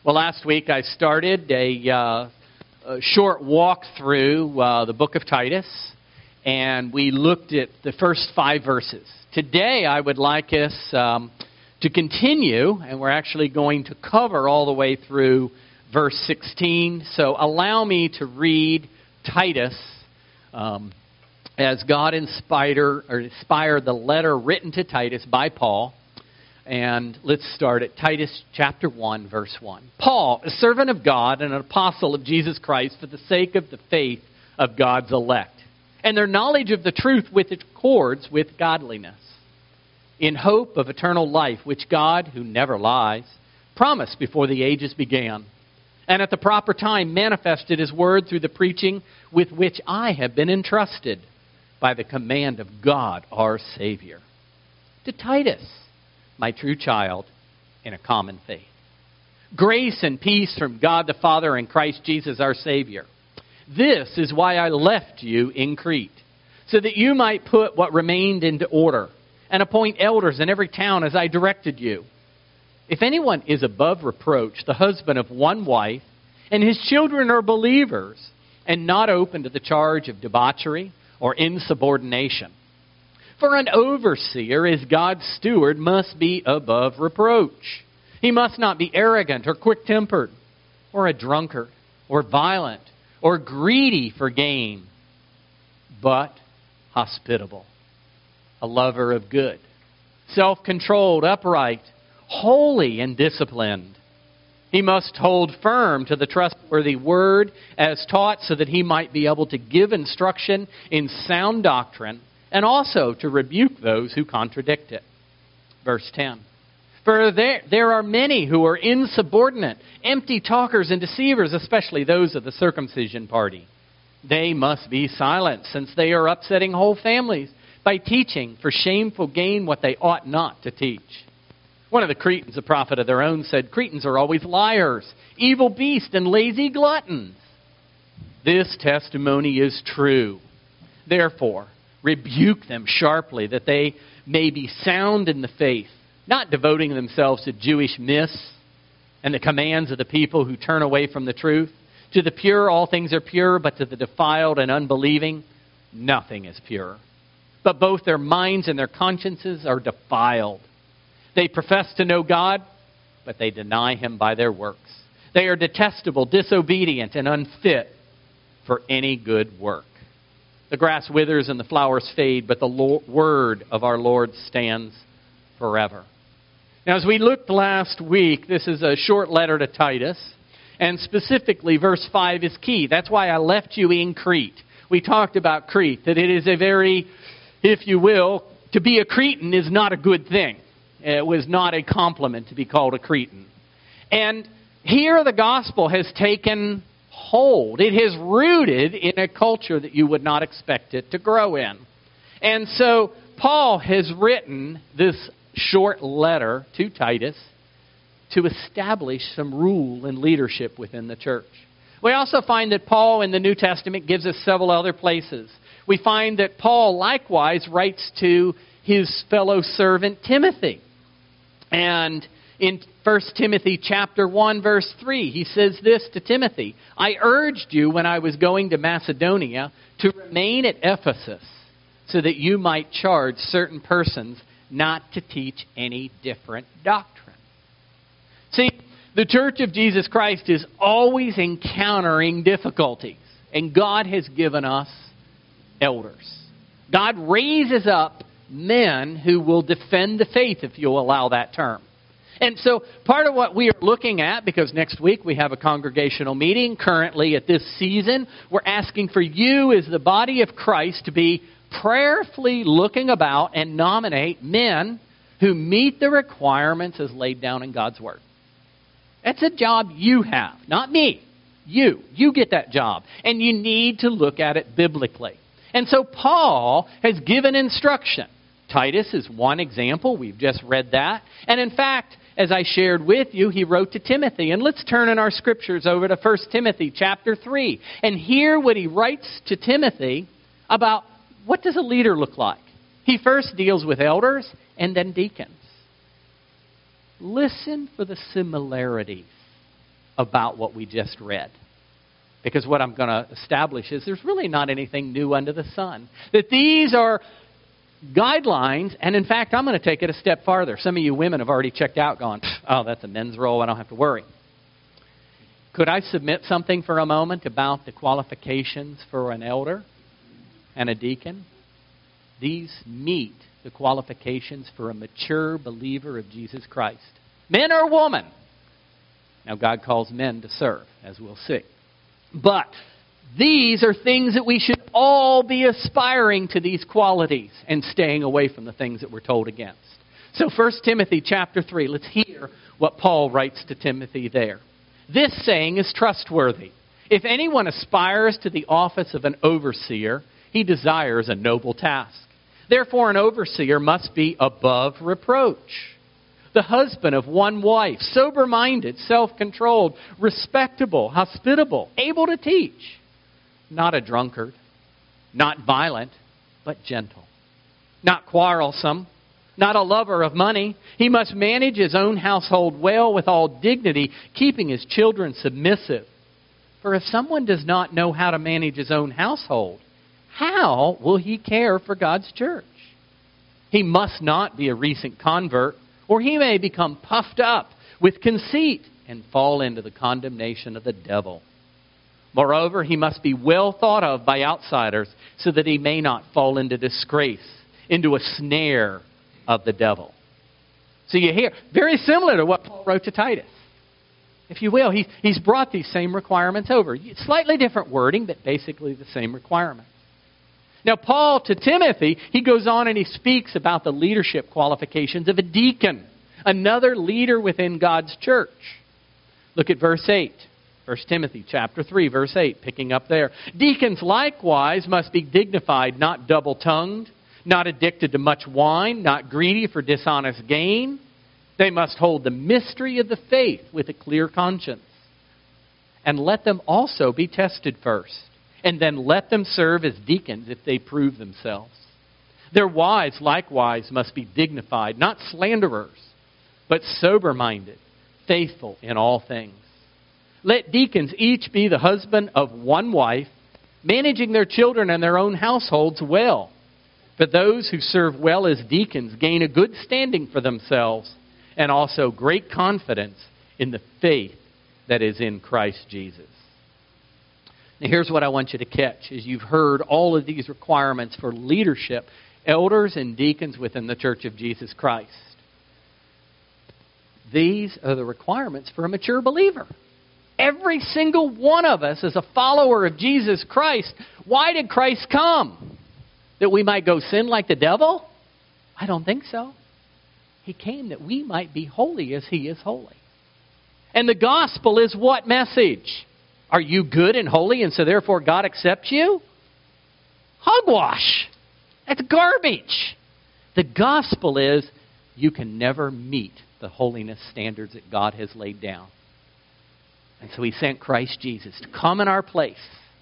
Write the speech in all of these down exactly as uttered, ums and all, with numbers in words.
Well, last week I started a, uh, a short walk through uh, the book of Titus, and we looked at the first five verses. Today I would like us um, to continue, and we're actually going to cover all the way through verse sixteen. So allow me to read Titus um, as God inspired, or inspired the letter written to Titus by Paul. And let's start at Titus chapter one, verse one. Paul, a servant of God and an apostle of Jesus Christ for the sake of the faith of God's elect, and their knowledge of the truth which accords with godliness, in hope of eternal life, which God, who never lies, promised before the ages began, and at the proper time manifested His word through the preaching with which I have been entrusted by the command of God our Savior. To Titus, my true child, in a common faith. Grace and peace from God the Father and Christ Jesus our Savior. This is why I left you in Crete, so that you might put what remained into order, and appoint elders in every town as I directed you. If anyone is above reproach, the husband of one wife, and his children are believers, and not open to the charge of debauchery or insubordination. For an overseer, as God's steward, must be above reproach. He must not be arrogant or quick-tempered, or a drunkard, or violent, or greedy for gain, but hospitable, a lover of good, self-controlled, upright, holy, and disciplined. He must hold firm to the trustworthy word as taught, so that he might be able to give instruction in sound doctrine, and also to rebuke those who contradict it. Verse ten. For there, there are many who are insubordinate, empty talkers and deceivers, especially those of the circumcision party. They must be silenced, since they are upsetting whole families by teaching for shameful gain what they ought not to teach. One of the Cretans, a prophet of their own, said, Cretans are always liars, evil beasts, and lazy gluttons. This testimony is true. Therefore, rebuke them sharply, that they may be sound in the faith, not devoting themselves to Jewish myths and the commands of the people who turn away from the truth. To the pure, all things are pure, but to the defiled and unbelieving, nothing is pure. But both their minds and their consciences are defiled. They profess to know God, but they deny Him by their works. They are detestable, disobedient, and unfit for any good work. The grass withers and the flowers fade, but the Lord, word of our Lord stands forever. Now, as we looked last week, this is a short letter to Titus, and specifically verse five is key. That's why I left you in Crete. We talked about Crete, that it is a very, if you will, to be a Cretan is not a good thing. It was not a compliment to be called a Cretan. And here the gospel has taken hold. It has rooted in a culture that you would not expect it to grow in. And so Paul has written this short letter to Titus to establish some rule and leadership within the church. We also find that Paul in the New Testament gives us several other places. We find that Paul likewise writes to his fellow servant Timothy. And in First Timothy chapter one, verse three, he says this to Timothy, I urged you when I was going to Macedonia to remain at Ephesus, so that you might charge certain persons not to teach any different doctrine. See, the Church of Jesus Christ is always encountering difficulties, and God has given us elders. God raises up men who will defend the faith, if you'll allow that term. And so part of what we are looking at, because next week we have a congregational meeting, currently at this season, we're asking for you as the body of Christ to be prayerfully looking about and nominate men who meet the requirements as laid down in God's Word. That's a job you have, not me. You. You get that job. And you need to look at it biblically. And so Paul has given instruction. Titus is one example. We've just read that. And in fact, as I shared with you, he wrote to Timothy. And let's turn in our scriptures over to First Timothy chapter three and hear what he writes to Timothy about what does a leader look like. He first deals with elders and then deacons. Listen for the similarities. about what we just read. Because what I'm going to establish is there's really not anything new under the sun. That these are guidelines, and in fact, I'm going to take it a step farther. Some of you women have already checked out, gone, oh, that's a men's role, I don't have to worry. Could I submit something for a moment about the qualifications for an elder and a deacon? These meet the qualifications for a mature believer of Jesus Christ. Men or women. Now, God calls men to serve, as we'll see. But these are things that we should all be aspiring to, these qualities, and staying away from the things that we're told against. So First Timothy chapter three, let's hear what Paul writes to Timothy there. This saying is trustworthy. If anyone aspires to the office of an overseer, he desires a noble task. Therefore, an overseer must be above reproach, the husband of one wife, sober-minded, self-controlled, respectable, hospitable, able to teach, not a drunkard, not violent, but gentle, not quarrelsome, not a lover of money. He must manage his own household well with all dignity, keeping his children submissive. For if someone does not know how to manage his own household, how will he care for God's church? He must not be a recent convert, or he may become puffed up with conceit and fall into the condemnation of the devil. Moreover, he must be well thought of by outsiders so that he may not fall into disgrace, into a snare of the devil. So you hear, very similar to what Paul wrote to Titus. If you will, he, he's brought these same requirements over. Slightly different wording, but basically the same requirements. Now, Paul to Timothy, he goes on and he speaks about the leadership qualifications of a deacon, another leader within God's church. Look at verse eight. First Timothy chapter three, verse eight, picking up there. Deacons likewise must be dignified, not double-tongued, not addicted to much wine, not greedy for dishonest gain. They must hold the mystery of the faith with a clear conscience. And let them also be tested first. And then let them serve as deacons if they prove themselves. Their wives likewise must be dignified, not slanderers, but sober-minded, faithful in all things. Let deacons each be the husband of one wife, managing their children and their own households well. For those who serve well as deacons gain a good standing for themselves and also great confidence in the faith that is in Christ Jesus. Now here's what I want you to catch. As you've heard all of these requirements for leadership, elders and deacons within the Church of Jesus Christ. These are the requirements for a mature believer. Every single one of us is a follower of Jesus Christ. Why did Christ come? That we might go sin like the devil? I don't think so. He came that we might be holy as He is holy. And the gospel is what message? Are you good and holy and so therefore God accepts you? Hogwash. That's garbage. The gospel is you can never meet the holiness standards that God has laid down. And so He sent Christ Jesus to come in our place,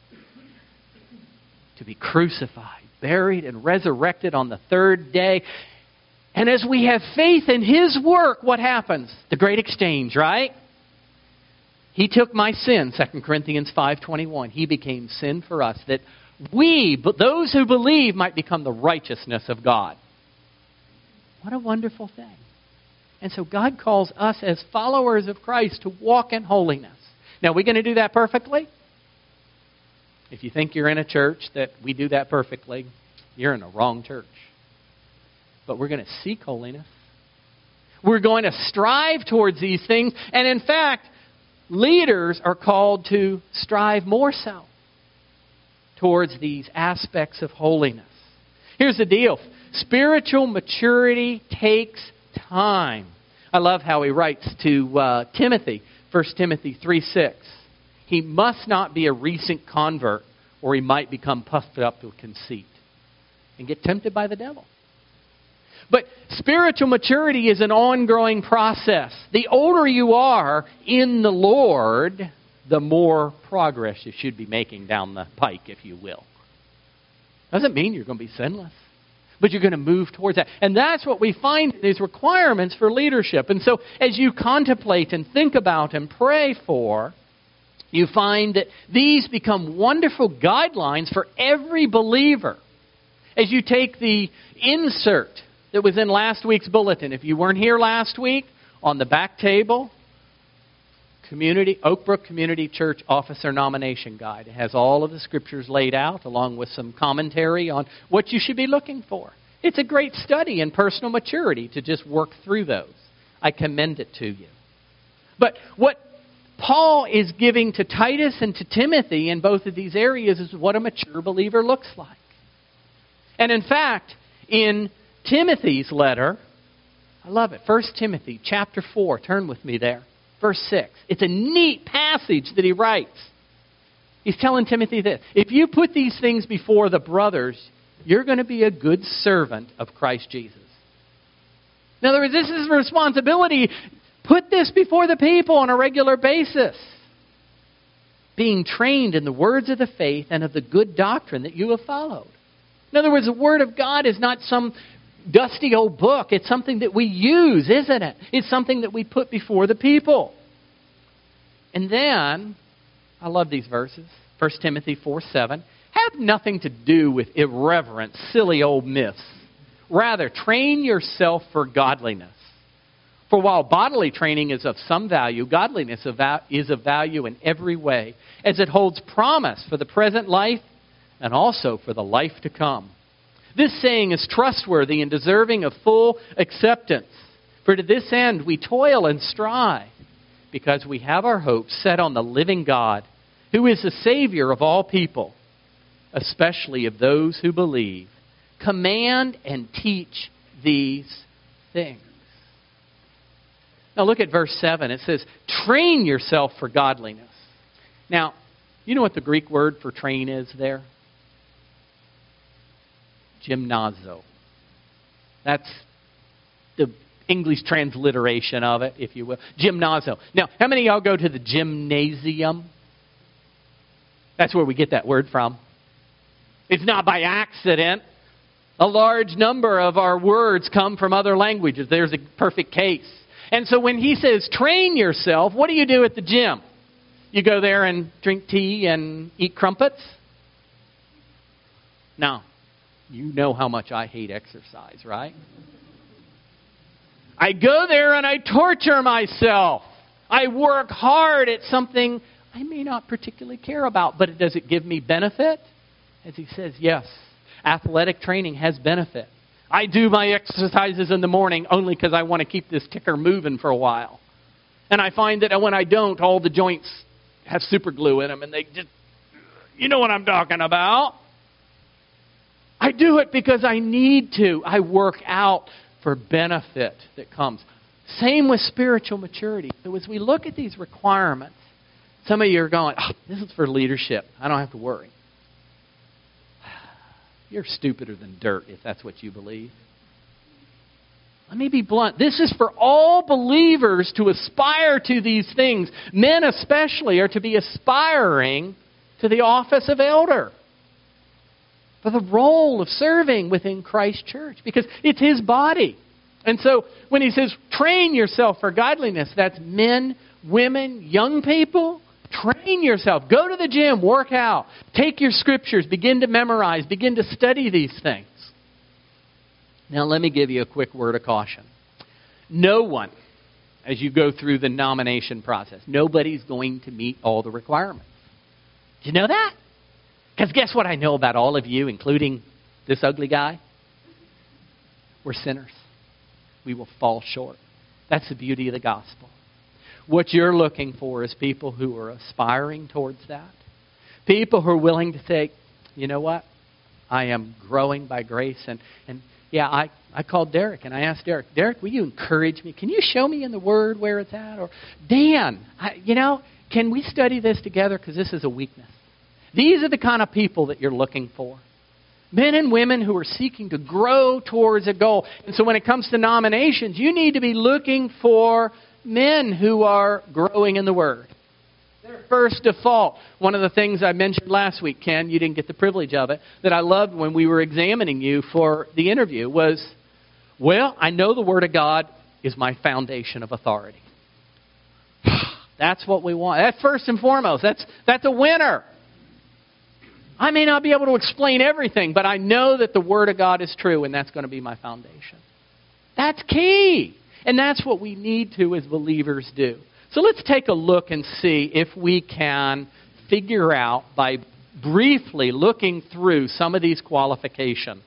to be crucified, buried, and resurrected on the third day. And as we have faith in His work, what happens? The great exchange, right? He took my sin, Second Corinthians five twenty-one. He became sin for us, that we, but those who believe, might become the righteousness of God. What a wonderful thing. And so God calls us as followers of Christ to walk in holiness. Now, are we going to do that perfectly? If you think you're in a church that we do that perfectly, you're in the wrong church. But we're going to seek holiness. We're going to strive towards these things. And in fact, leaders are called to strive more so towards these aspects of holiness. Here's the deal. Spiritual maturity takes time. I love how he writes to uh, Timothy, First Timothy three six. He must not be a recent convert, or he might become puffed up with conceit and get tempted by the devil. But spiritual maturity is an ongoing process. The older you are in the Lord, the more progress you should be making down the pike, if you will. Doesn't mean you're going to be sinless. but you're going to move towards that. And that's what we find in these requirements for leadership. And so as you contemplate and think about and pray for, you find that these become wonderful guidelines for every believer. As you take the insert that was in last week's bulletin, if you weren't here last week, on the back table, Community Oak Brook Community Church Officer Nomination Guide. It has all of the scriptures laid out, along with some commentary on what you should be looking for. It's a great study in personal maturity to just work through those. I commend it to you. But what Paul is giving to Titus and to Timothy in both of these areas is what a mature believer looks like. And in fact, in Timothy's letter, I love it, First Timothy chapter four, turn with me there. Verse six. It's a neat passage that he writes. He's telling Timothy this. If you put these things before the brothers, you're going to be a good servant of Christ Jesus. In other words, this is a responsibility. Put this before the people on a regular basis. Being trained in the words of the faith and of the good doctrine that you have followed. In other words, the Word of God is not some dusty old book. It's something that we use, isn't it? It's something that we put before the people. And then, I love these verses. First Timothy four seven. Have nothing to do with irreverent, silly old myths. Rather, train yourself for godliness. For while bodily training is of some value, godliness is of value in every way, as it holds promise for the present life and also for the life to come. This saying is trustworthy and deserving of full acceptance. For to this end we toil and strive, because we have our hope set on the living God, who is the Savior of all people, especially of those who believe. Command and teach these things. Now look at verse seven. It says, train yourself for godliness. Now, you know what the Greek word for train is there? Gymnazo. That's the English transliteration of it, if you will. Gymnazo. Now, how many of y'all go to the gymnasium? That's where we get that word from. It's not by accident. A large number of our words come from other languages. There's a perfect case. And so when he says train yourself, what do you do at the gym? You go there and drink tea and eat crumpets? No. You know how much I hate exercise, right? I go there and I torture myself. I work hard at something I may not particularly care about, but does it give me benefit? As he says, yes. Athletic training has benefit. I do my exercises in the morning only because I want to keep this ticker moving for a while. And I find that when I don't, all the joints have super glue in them and they just, you know what I'm talking about. I do it because I need to. I work out for benefit that comes. Same with spiritual maturity. So as we look at these requirements, some of you are going, oh, this is for leadership. I don't have to worry. You're stupider than dirt if that's what you believe. Let me be blunt. This is for all believers to aspire to these things. Men especially are to be aspiring to the office of elder. For the role of serving within Christ's church. Because it's His body. And so when he says, train yourself for godliness, that's men, women, young people. Train yourself. Go to the gym. Work out. Take your scriptures. Begin to memorize. Begin to study these things. Now let me give you a quick word of caution. No one, as you go through the nomination process, nobody's going to meet all the requirements. Do you know that? Because guess what I know about all of you, including this ugly guy? We're sinners. We will fall short. That's the beauty of the gospel. What you're looking for is people who are aspiring towards that. People who are willing to say, you know what? I am growing by grace. And, and yeah, I, I called Derek and I asked Derek, Derek, will you encourage me? Can you show me in the Word where it's at? Or, Dan, I, you know, can we study this together? Because this is a weakness. These are the kind of people that you're looking for. Men and women who are seeking to grow towards a goal. And so when it comes to nominations, you need to be looking for men who are growing in the Word. Their first default. One of the things I mentioned last week, Ken, you didn't get the privilege of it, that I loved when we were examining you for the interview was, well, I know the Word of God is my foundation of authority. That's what we want. That's first and foremost. That's, that's a winner. I may not be able to explain everything, but I know that the Word of God is true, and that's going to be my foundation. That's key. And that's what we need to, as believers, do. So let's take a look and see if we can figure out, by briefly looking through some of these qualifications.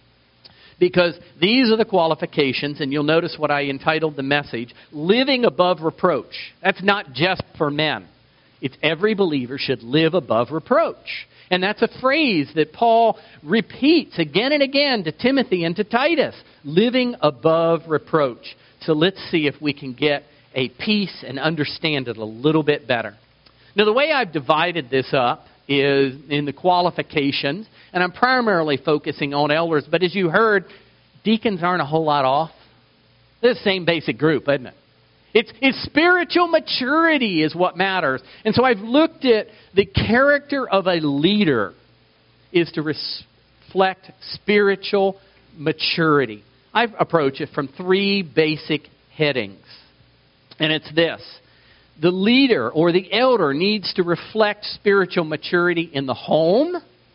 Because these are the qualifications, and you'll notice what I entitled the message, Living Above Reproach. That's not just for men. It's every believer should live above reproach. And that's a phrase that Paul repeats again and again to Timothy and to Titus. Living above reproach. So let's see if we can get a piece and understand it a little bit better. Now, the way I've divided this up is in the qualifications, and I'm primarily focusing on elders, but as you heard, deacons aren't a whole lot off. They're the same basic group, isn't it? It's, it's spiritual maturity is what matters. And so I've looked at the character of a leader is to reflect spiritual maturity. I approach it from three basic headings. And it's this. The leader or the elder needs to reflect spiritual maturity in the home.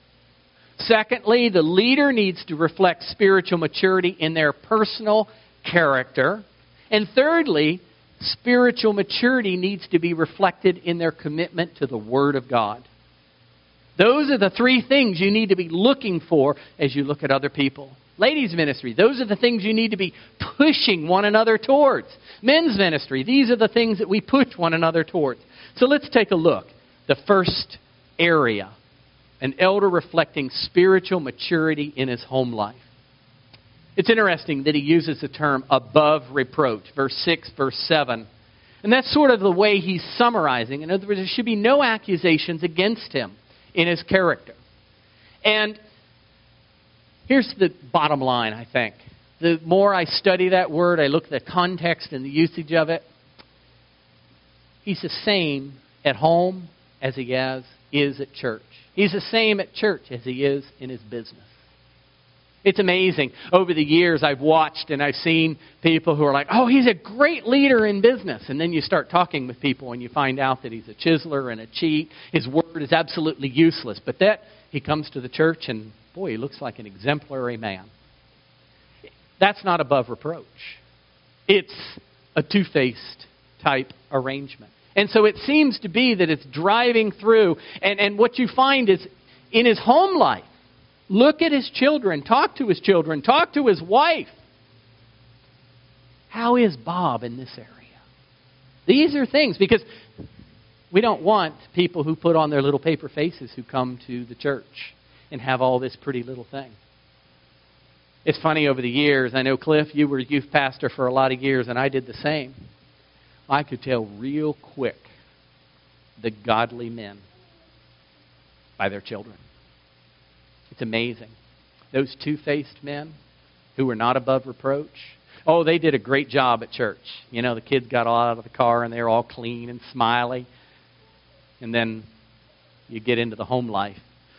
Secondly, the leader needs to reflect spiritual maturity in their personal character. And thirdly, spiritual maturity needs to be reflected in their commitment to the Word of God. Those are the three things you need to be looking for as you look at other people. Ladies' ministry, those are the things you need to be pushing one another towards. Men's ministry, these are the things that we push one another towards. So let's take a look. The first area, an elder reflecting spiritual maturity in his home life. It's interesting that he uses the term above reproach, verse six, verse seven. And that's sort of the way he's summarizing. In other words, there should be no accusations against him in his character. And here's the bottom line, I think. The more I study that word, I look at the context and the usage of it. He's the same at home as he is, is at church. He's the same at church as he is in his business. It's amazing. Over the years, I've watched and I've seen people who are like, oh, he's a great leader in business. And then you start talking with people and you find out that he's a chiseler and a cheat. His word is absolutely useless. But that, he comes to the church and, boy, he looks like an exemplary man. That's not above reproach. It's a two-faced type arrangement. And so it seems to be that it's driving through. And, and what you find is in his home life, look at his children, talk to his children, talk to his wife. How is Bob in this area? These are things, because we don't want people who put on their little paper faces who come to the church and have all this pretty little thing. It's funny, over the years, I know, Cliff, you were youth pastor for a lot of years, and I did the same. I could tell real quick the godly men by their children. It's amazing. Those two-faced men who were not above reproach, oh, they did a great job at church. You know, the kids got all out of the car, and they were all clean and smiley. And then you get into the home life.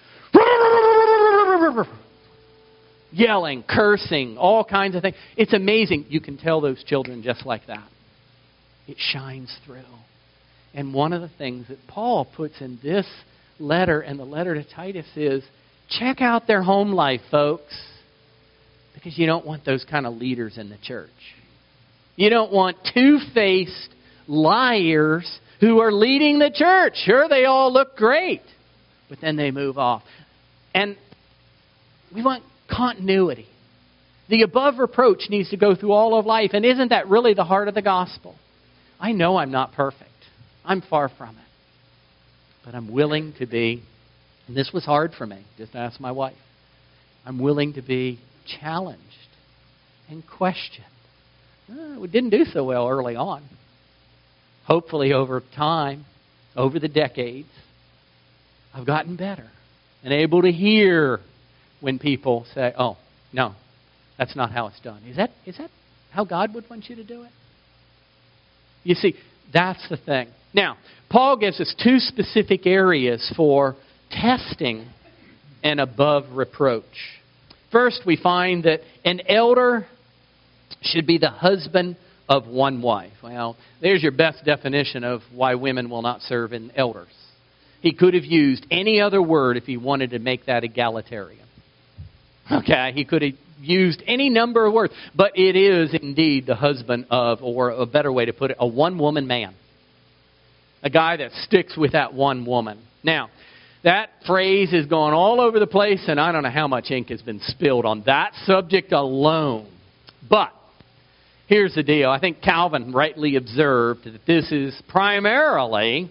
Yelling, cursing, all kinds of things. It's amazing. You can tell those children just like that. It shines through. And one of the things that Paul puts in this letter and the letter to Titus is, check out their home life, folks. Because you don't want those kind of leaders in the church. You don't want two-faced liars who are leading the church. Sure, they all look great, but then they move off. And we want continuity. The above reproach needs to go through all of life. And isn't that really the heart of the gospel? I know I'm not perfect. I'm far from it. But I'm willing to be, and this was hard for me, just ask my wife. I'm willing to be challenged and questioned. Uh, we didn't do so well early on. Hopefully over time, over the decades, I've gotten better and able to hear when people say, oh, no, that's not how it's done. Is that is that how God would want you to do it? You see, that's the thing. Now, Paul gives us two specific areas for testing and above reproach. First, we find that an elder should be the husband of one wife. Well, there's your best definition of why women will not serve in elders. He could have used any other word if he wanted to make that egalitarian. Okay, he could have used any number of words, but it is indeed the husband of, or a better way to put it, a one-woman man. A guy that sticks with that one woman. Now, that phrase is going all over the place, and I don't know how much ink has been spilled on that subject alone. But here's the deal. I think Calvin rightly observed that this is primarily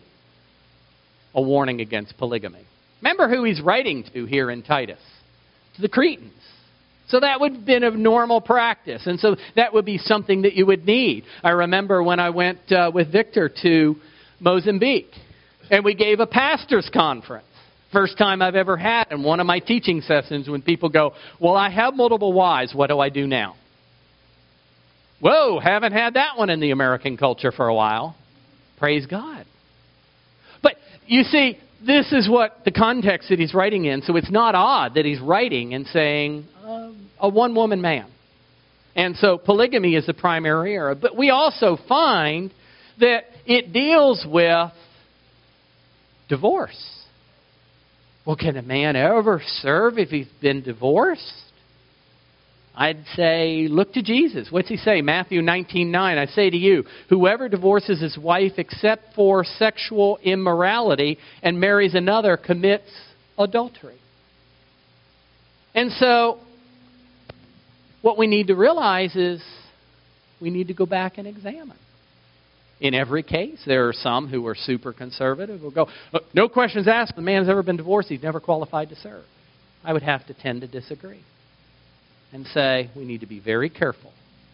a warning against polygamy. Remember who he's writing to here in Titus. To the Cretans. So that would have been a normal practice. And so that would be something that you would need. I remember when I went uh, with Victor to Mozambique. And we gave a pastor's conference. First time I've ever had in one of my teaching sessions when people go, well, I have multiple wives. What do I do now? Whoa, haven't had that one in the American culture for a while. Praise God. But you see, this is what the context that he's writing in. So it's not odd that he's writing and saying uh, a one-woman man. And so polygamy is the primary area. But we also find that it deals with divorce. Well, can a man ever serve if he's been divorced? I'd say, look to Jesus. What's he say? Matthew nineteen nine. I say to you, whoever divorces his wife except for sexual immorality and marries another commits adultery. And so, what we need to realize is we need to go back and examine. In every case, there are some who are super conservative who go, no questions asked, the man's ever been divorced, he's never qualified to serve. I would have to tend to disagree and say we need to be very careful.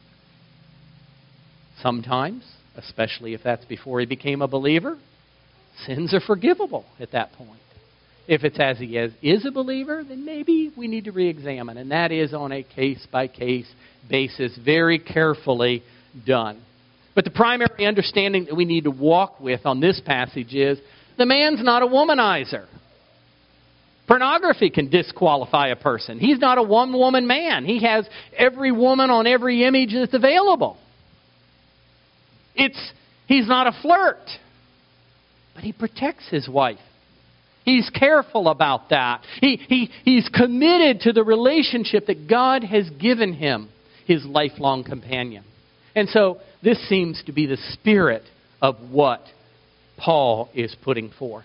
Sometimes, especially if that's before he became a believer, sins are forgivable at that point. If it's as he is, is a believer, then maybe we need to re-examine. And that is on a case-by-case basis, very carefully done. But the primary understanding that we need to walk with on this passage is the man's not a womanizer. Pornography can disqualify a person. He's not a one-woman man. He has every woman on every image that's available. It's he's not a flirt. But he protects his wife. He's careful about that. He, he, he's committed to the relationship that God has given him, his lifelong companion. And so this seems to be the spirit of what Paul is putting forth.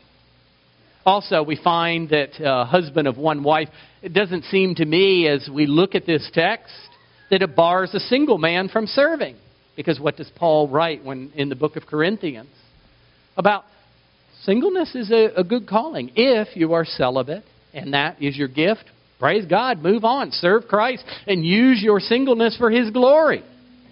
Also, we find that uh, husband of one wife, it doesn't seem to me as we look at this text that it bars a single man from serving. Because what does Paul write when in the book of Corinthians? About singleness is a, a good calling if you are celibate and that is your gift. Praise God, move on, serve Christ and use your singleness for His glory.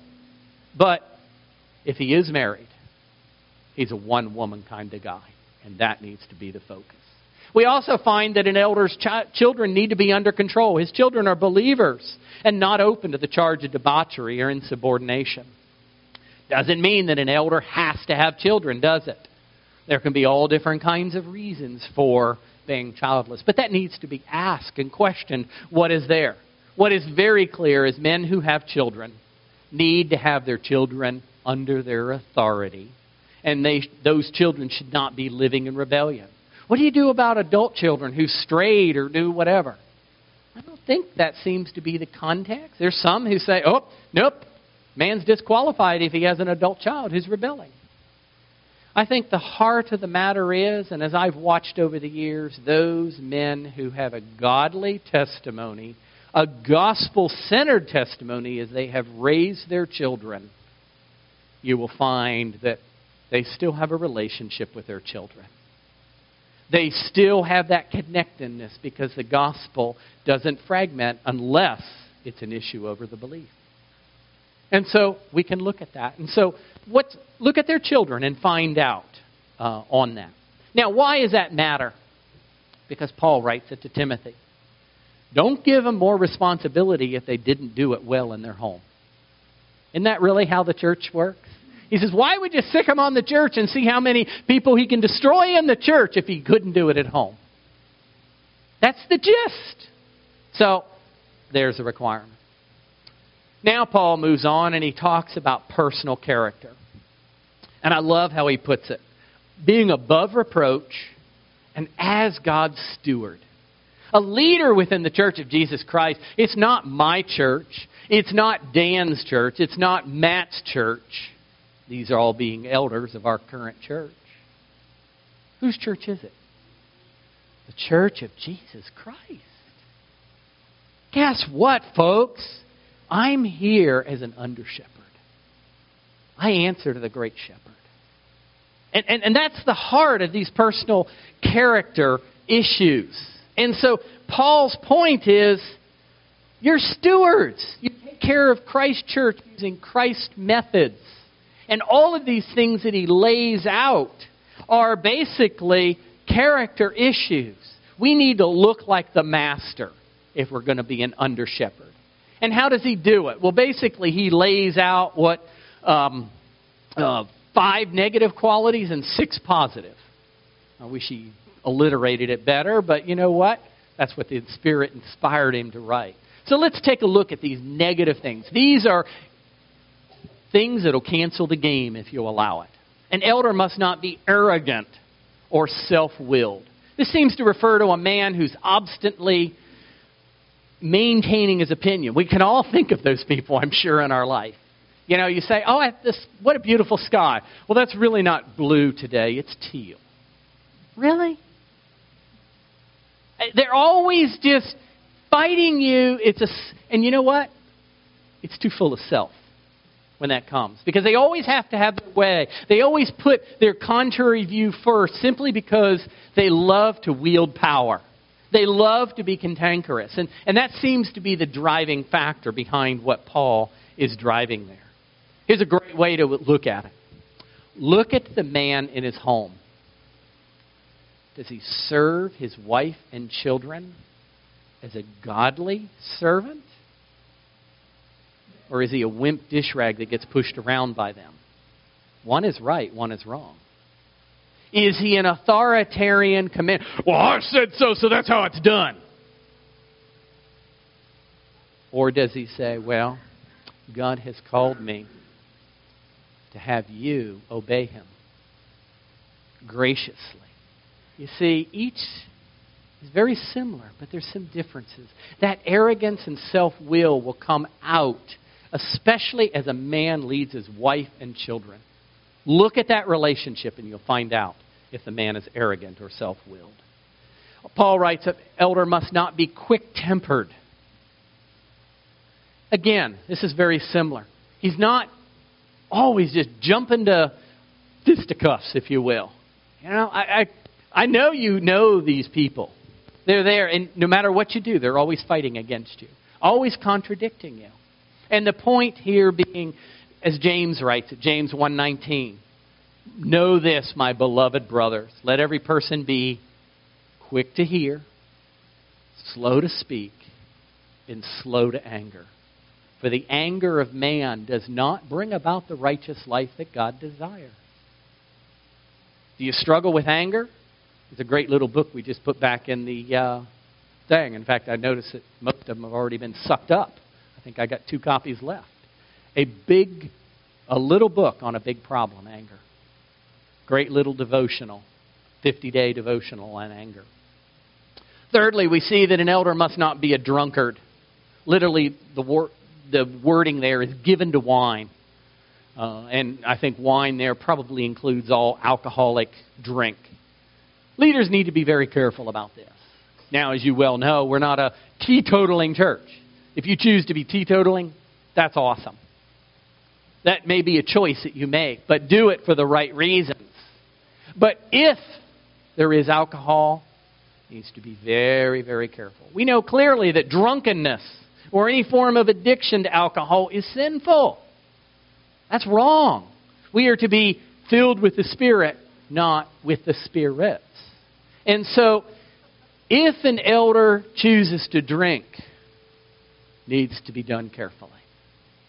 But if he is married, he's a one-woman kind of guy. And that needs to be the focus. We also find that an elder's ch- children need to be under control. His children are believers and not open to the charge of debauchery or insubordination. Doesn't mean that an elder has to have children, does it? There can be all different kinds of reasons for being childless. But that needs to be asked and questioned. What is there? What is very clear is men who have children need to have their children under their authority. And they, those children should not be living in rebellion. What do you do about adult children who strayed or do whatever? I don't think that seems to be the context. There's some who say, oh, nope, man's disqualified if he has an adult child who's rebelling. I think the heart of the matter is, and as I've watched over the years, those men who have a godly testimony, a gospel-centered testimony as they have raised their children, you will find that they still have a relationship with their children. They still have that connectedness because the gospel doesn't fragment unless it's an issue over the belief. And so we can look at that. And so what, look at their children and find out uh, on that. Now, why does that matter? Because Paul writes it to Timothy. Don't give them more responsibility if they didn't do it well in their home. Isn't that really how the church works? He says, why would you sick him on the church and see how many people he can destroy in the church if he couldn't do it at home? That's the gist. So, there's a requirement. Now Paul moves on and he talks about personal character. And I love how he puts it. Being above reproach and as God's steward. A leader within the Church of Jesus Christ. It's not my church. It's not Dan's church. It's not Matt's church. These are all being elders of our current church. Whose church is it? The Church of Jesus Christ. Guess what, folks? I'm here as an under-shepherd. I answer to the great shepherd. And, and, and that's the heart of these personal character issues. And so Paul's point is, you're stewards. You take care of Christ's church using Christ's methods. And all of these things that he lays out are basically character issues. We need to look like the master if we're going to be an under-shepherd. And how does he do it? Well, basically he lays out what um, uh, five negative qualities and six positive. I wish he alliterated it better, but you know what? That's what the Spirit inspired him to write. So let's take a look at these negative things. These are things that will cancel the game if you allow it. An elder must not be arrogant or self-willed. This seems to refer to a man who's obstinately maintaining his opinion. We can all think of those people, I'm sure, in our life. You know, you say, oh, I, this, what a beautiful sky. Well, that's really not blue today. It's teal. Really? They're always just fighting you. It's a, and you know what? It's too full of self when that comes. Because they always have to have their way. They always put their contrary view first simply because they love to wield power. They love to be cantankerous. And, and that seems to be the driving factor behind what Paul is driving there. Here's a great way to look at it. Look at the man in his home. Does he serve his wife and children as a godly servant? Or is he a wimp dish rag that gets pushed around by them? One is right, one is wrong. Is he an authoritarian commander? Well, I said so, so that's how it's done. Or does he say, well, God has called me to have you obey him graciously. You see, each is very similar, but there's some differences. That arrogance and self-will will come out, especially as a man leads his wife and children. Look at that relationship and you'll find out if the man is arrogant or self-willed. Paul writes, an elder must not be quick-tempered. Again, this is very similar. He's not always just jumping to fisticuffs, if you will. You know, I, I I know you know these people. They're there, and no matter what you do, they're always fighting against you, always contradicting you. And the point here being, as James writes at James one nineteen, know this, my beloved brothers, let every person be quick to hear, slow to speak, and slow to anger. For the anger of man does not bring about the righteous life that God desires. Do you struggle with anger? It's a great little book we just put back in the uh, thing. In fact, I noticed that most of them have already been sucked up. I think I got two copies left. A big, a little book on a big problem, anger. Great little devotional, fifty-day devotional on anger. Thirdly, we see that an elder must not be a drunkard. Literally, the, wor- the wording there is given to wine. Uh, and I think wine there probably includes all alcoholic drink. Leaders need to be very careful about this. Now, as you well know, we're not a teetotaling church. If you choose to be teetotaling, that's awesome. That may be a choice that you make, but do it for the right reasons. But if there is alcohol, it needs to be very, very careful. We know clearly that drunkenness or any form of addiction to alcohol is sinful. That's wrong. We are to be filled with the Spirit, not with the spirits. And so, if an elder chooses to drink, needs to be done carefully.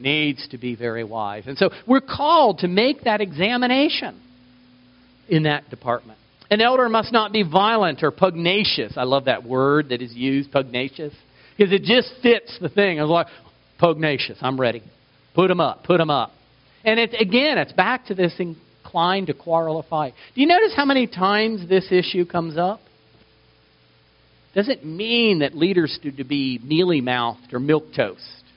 needs to be very wise. And so we're called to make that examination in that department. An elder must not be violent or pugnacious. I love that word that is used, pugnacious, because it just fits the thing. I was like, pugnacious, I'm ready. Put them up, put them up. And it, again, it's back to this inclined to quarrel or fight. Do you notice how many times this issue comes up? Doesn't mean that leaders are to be mealy-mouthed or milquetoast.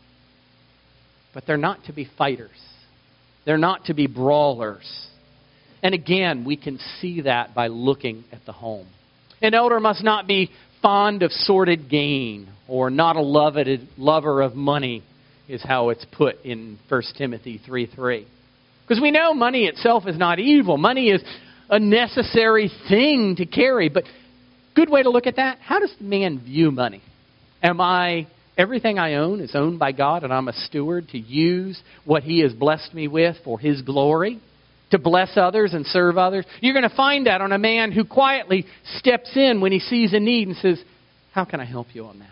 But they're not to be fighters. They're not to be brawlers. And again, we can see that by looking at the home. An elder must not be fond of sordid gain or not a lover of money, is how it's put in First Timothy three three. Because we know money itself is not evil. Money is a necessary thing to carry. But good way to look at that, how does the man view money? Am I, everything I own is owned by God and I'm a steward to use what He has blessed me with for His glory? To bless others and serve others? You're going to find that on a man who quietly steps in when he sees a need and says, how can I help you on that?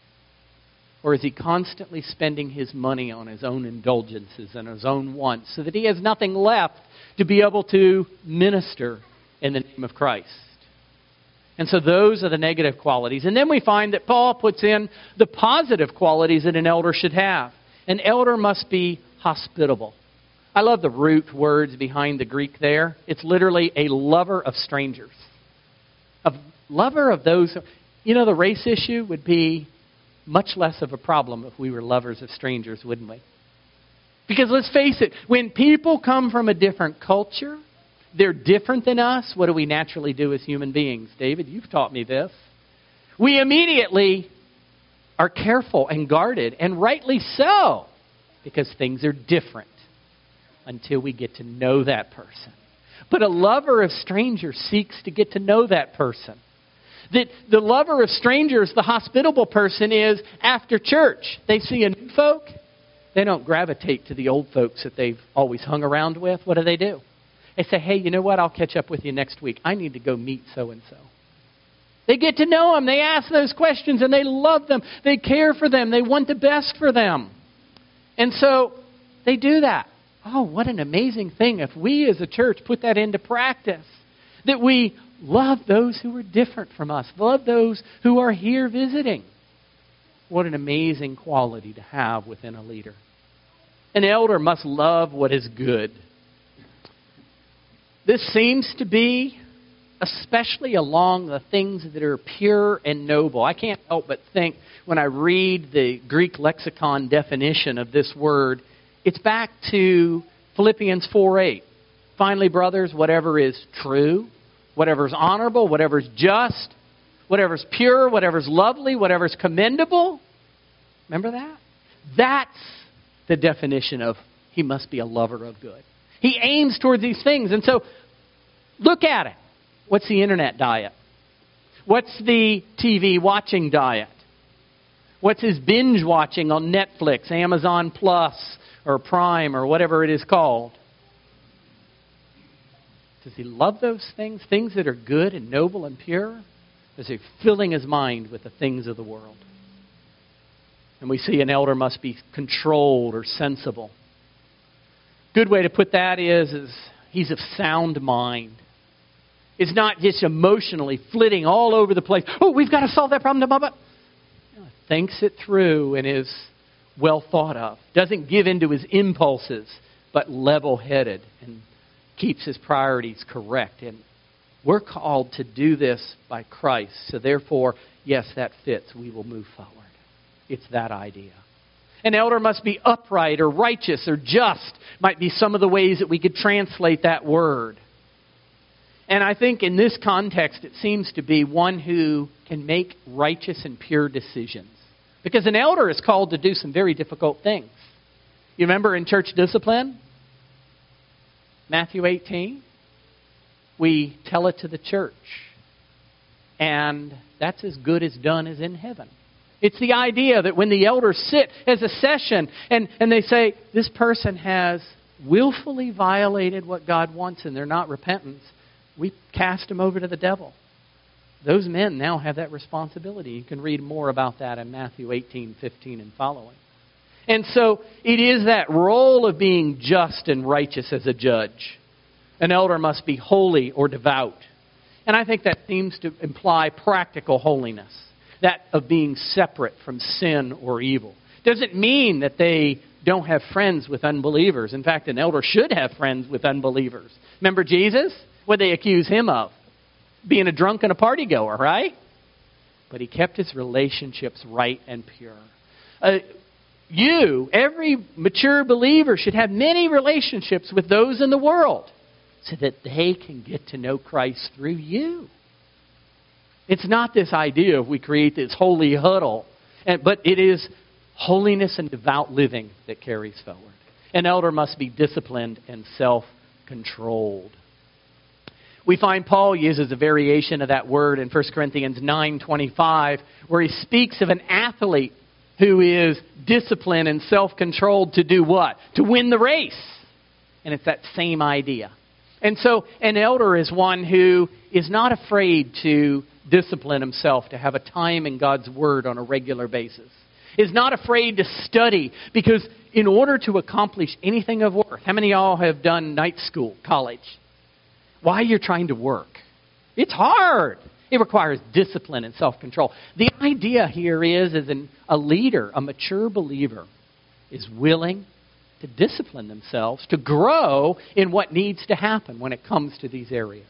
Or is he constantly spending his money on his own indulgences and his own wants so that he has nothing left to be able to minister in the name of Christ? And so those are the negative qualities. And then we find that Paul puts in the positive qualities that an elder should have. An elder must be hospitable. I love the root words behind the Greek there. It's literally a lover of strangers. A lover of those. You know, the race issue would be much less of a problem if we were lovers of strangers, wouldn't we? Because let's face it, when people come from a different culture, they're different than us, what do we naturally do as human beings? David, you've taught me this. We immediately are careful and guarded, and rightly so, because things are different until we get to know that person. But a lover of strangers seeks to get to know that person. That the lover of strangers, the hospitable person, is after church. They see a new folk. They don't gravitate to the old folks that they've always hung around with. What do they do? They say, hey, you know what? I'll catch up with you next week. I need to go meet so-and-so. They get to know them. They ask those questions and they love them. They care for them. They want the best for them. And so they do that. Oh, what an amazing thing if we as a church put that into practice. That we love those who are different from us. Love those who are here visiting. What an amazing quality to have within a leader. An elder must love what is good. This seems to be especially along the things that are pure and noble. I can't help but think when I read the Greek lexicon definition of this word, it's back to Philippians four eight. Finally, brothers, whatever is true, whatever is honorable, whatever is just, whatever is pure, whatever is lovely, whatever is commendable. Remember that? That's the definition of he must be a lover of good. He aims towards these things. And so, look at it. What's the internet diet? What's the T V watching diet? What's his binge watching on Netflix, Amazon Plus, or Prime, or whatever it is called? Does he love those things? Things that are good and noble and pure? Or is he filling his mind with the things of the world? And we see an elder must be controlled or sensible. Good way to put that is, is he's of sound mind. It's not just emotionally flitting all over the place. Oh, we've got to solve that problem. Blah, blah. No, thinks it through and is well thought of. Doesn't give in to his impulses, but level-headed and keeps his priorities correct. And we're called to do this by Christ. So therefore, yes, that fits. We will move forward. It's that idea. An elder must be upright or righteous or just. Might be some of the ways that we could translate that word. And I think in this context, it seems to be one who can make righteous and pure decisions. Because an elder is called to do some very difficult things. You remember in church discipline? Matthew eighteen? We tell it to the church. And that's as good as done as in heaven. It's the idea that when the elders sit as a session and, and they say, this person has willfully violated what God wants and they're not repentant, we cast them over to the devil. Those men now have that responsibility. You can read more about that in Matthew eighteen, fifteen and following. And so it is that role of being just and righteous as a judge. An elder must be holy or devout. And I think that seems to imply practical holiness, that of being separate from sin or evil. Doesn't mean that they don't have friends with unbelievers. In fact, an elder should have friends with unbelievers. Remember Jesus? What did they accuse him of? Being a drunk and a party goer, right? But he kept his relationships right and pure. Uh, you, every mature believer, should have many relationships with those in the world so that they can get to know Christ through you. It's not this idea of we create this holy huddle, and, but it is holiness and devout living that carries forward. An elder must be disciplined and self-controlled. We find Paul uses a variation of that word in First Corinthians nine twenty-five, where he speaks of an athlete who is disciplined and self-controlled to do what? To win the race. And it's that same idea. And so an elder is one who is not afraid to discipline himself, to have a time in God's Word on a regular basis. Is not afraid to study, because in order to accomplish anything of worth, how many of y'all have done night school, college? Why you're trying to work? It's hard. It requires discipline and self-control. The idea here is, as an, a leader, a mature believer, is willing to discipline themselves, to grow in what needs to happen when it comes to these areas.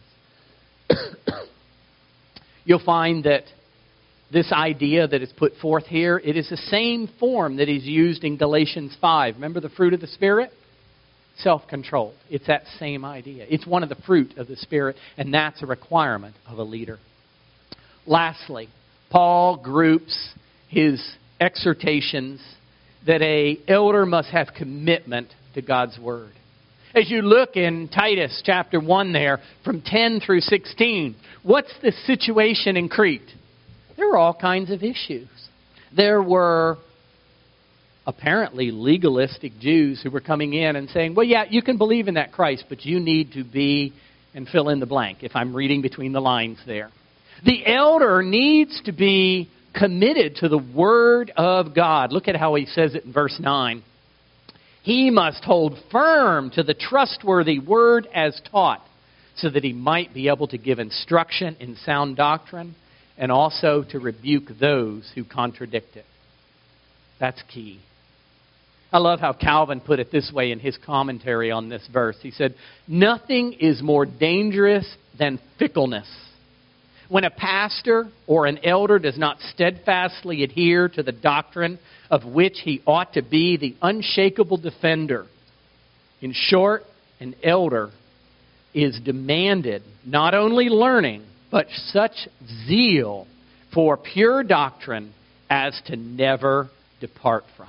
You'll find that this idea that is put forth here, it is the same form that is used in Galatians five. Remember the fruit of the Spirit? Self-control. It's that same idea. It's one of the fruit of the Spirit, and that's a requirement of a leader. Lastly, Paul groups his exhortations that an elder must have commitment to God's Word. As you look in Titus chapter one there, from ten through sixteen, what's the situation in Crete? There were all kinds of issues. There were apparently legalistic Jews who were coming in and saying, well, yeah, you can believe in that Christ, but you need to be, and fill in the blank, if I'm reading between the lines there. The elder needs to be committed to the Word of God. Look at how he says it in verse nine. He must hold firm to the trustworthy Word as taught, so that he might be able to give instruction in sound doctrine, and also to rebuke those who contradict it. That's key. I love how Calvin put it this way in his commentary on this verse. He said, nothing is more dangerous than fickleness. When a pastor or an elder does not steadfastly adhere to the doctrine of which he ought to be the unshakable defender. In short, an elder is demanded not only learning, but such zeal for pure doctrine as to never depart from it.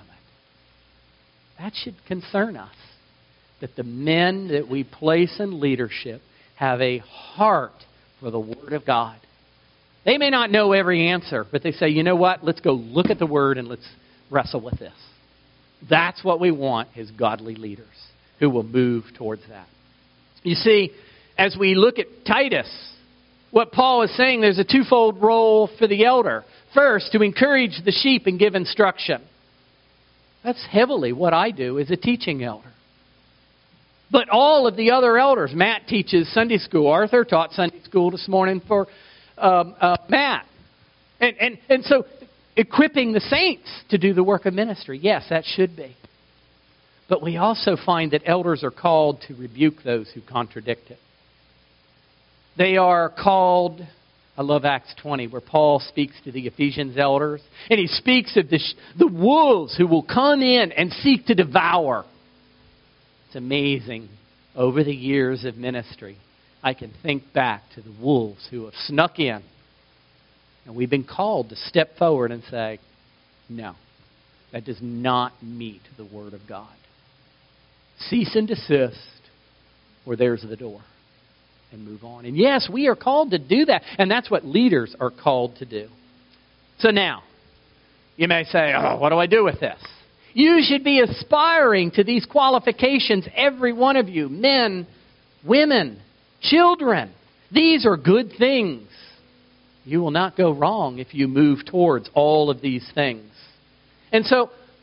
That should concern us, that the men that we place in leadership have a heart for the Word of God. They may not know every answer, but they say, you know what, let's go look at the Word and let's wrestle with this. That's what we want as godly leaders who will move towards that. You see, as we look at Titus, what Paul is saying, there's a twofold role for the elder. First, to encourage the sheep and give instruction. That's heavily what I do as a teaching elder. But all of the other elders, Matt teaches Sunday school. Arthur taught Sunday school this morning for um, uh, Matt. And, and, and so equipping the saints to do the work of ministry, yes, that should be. But we also find that elders are called to rebuke those who contradict it. They are called, I love Acts twenty, where Paul speaks to the Ephesians elders. And he speaks of the, the wolves who will come in and seek to devour. It's amazing. Over the years of ministry, I can think back to the wolves who have snuck in. And we've been called to step forward and say, no, that does not meet the Word of God. Cease and desist, or there's the door. And move on. And yes, we are called to do that. And that's what leaders are called to do. So now, you may say, oh, what do I do with this? You should be aspiring to these qualifications, every one of you. Men, women, children. These are good things. You will not go wrong if you move towards all of these things. And so,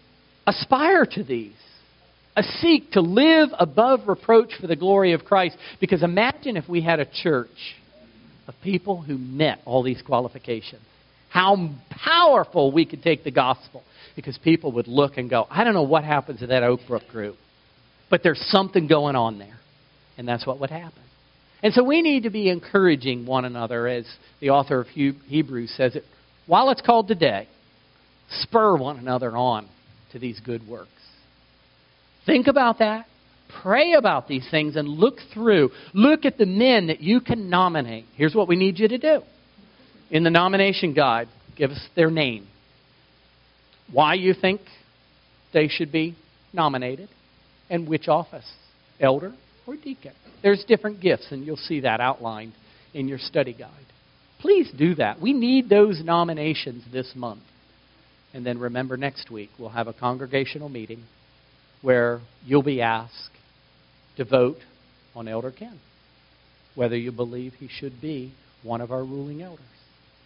Aspire to these. Uh, seek to live above reproach for the glory of Christ. Because imagine if we had a church of people who met all these qualifications. How powerful we could take the gospel. Because people would look and go, I don't know what happens to that Oak Brook group, but there's something going on there. And that's what would happen. And so we need to be encouraging one another, as the author of Hebrews says it, while it's called today. Spur one another on to these good works. Think about that. Pray about these things and look through. Look at the men that you can nominate. Here's what we need you to do. In the nomination guide, give us their name. Why you think they should be nominated. And which office. Elder or deacon. There's different gifts, and you'll see that outlined in your study guide. Please do that. We need those nominations this month. And then remember, next week we'll have a congregational meeting where you'll be asked to vote on Elder Ken, whether you believe he should be one of our ruling elders.